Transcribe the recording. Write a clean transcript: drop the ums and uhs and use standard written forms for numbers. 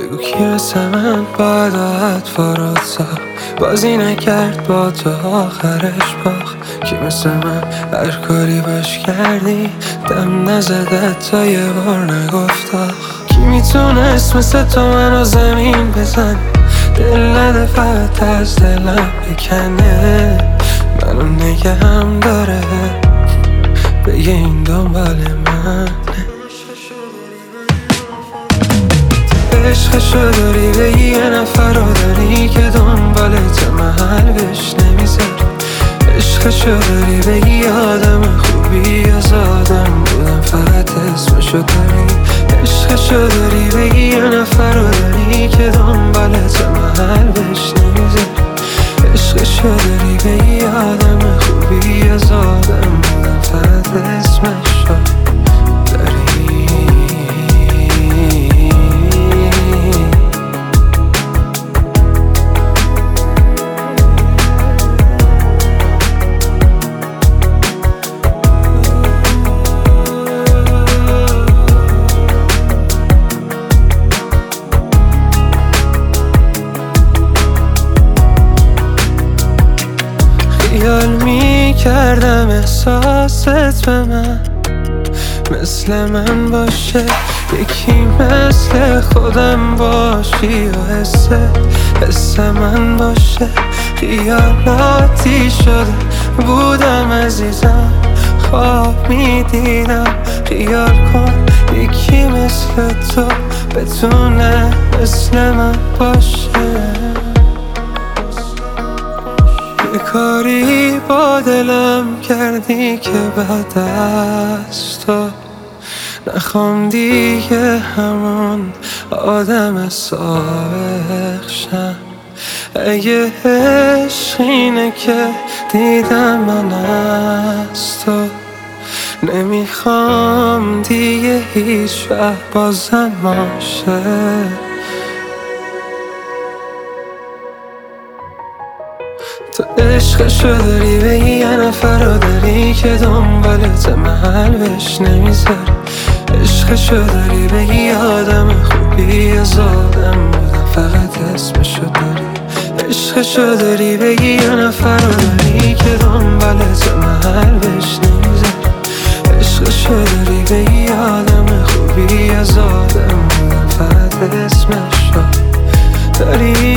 بگو کی مثل من باید فراد ساخت، بازی نکرد با تو آخرش باخت. کی مثل من هر کاری باش کردی دم نزده تا یه بار نگفت آخ. کی میتونست مثل تو منو زمین بزن، دل نده فقط از دلم بکنه، منو نگهم داره بگه این دنبال من. عشقشو داری به یه نفر رو داری که دنبالت محل بهش نمیذاری. عشقشو داری به یه آدم خوبی از آدم بودم فقط اسمشو داری. عشقشو داری به یه نفر رو داری که دنبالت محل بهش نمیذاری. عشقشو داری به یه آدم خوبی از آدم بودم فقط اسمشو داری. خیال میکردم احساست به من مثل من باشه، یکی مثل خودم باشی و حس من باشه. خیالاتی شده بودم عزیزم، خواب میدیدم خیال کن یکی مثل تو بتونه مثل من باشه. یه کاری با دلم کردی که بعد از تو نخوام دیگه همون آدم سابق شم. اگه عشق اینه که دیدم من از تو، نمیخوام دیگه هیچ وقت بازم باشه. تو عشقشو داری به یه نفر رو داری که دنبالت محل بهش نمیذاری. عشقشو داری به یه آدم خوبی از آدم بودم فقط اسمشو داری. عشقشو داری به یه نفر رو داری که دنبالت محل بهش نمیذاری. عشقشو داری به یه آدم خوبی از آدم بودم فقط اسمشو داری.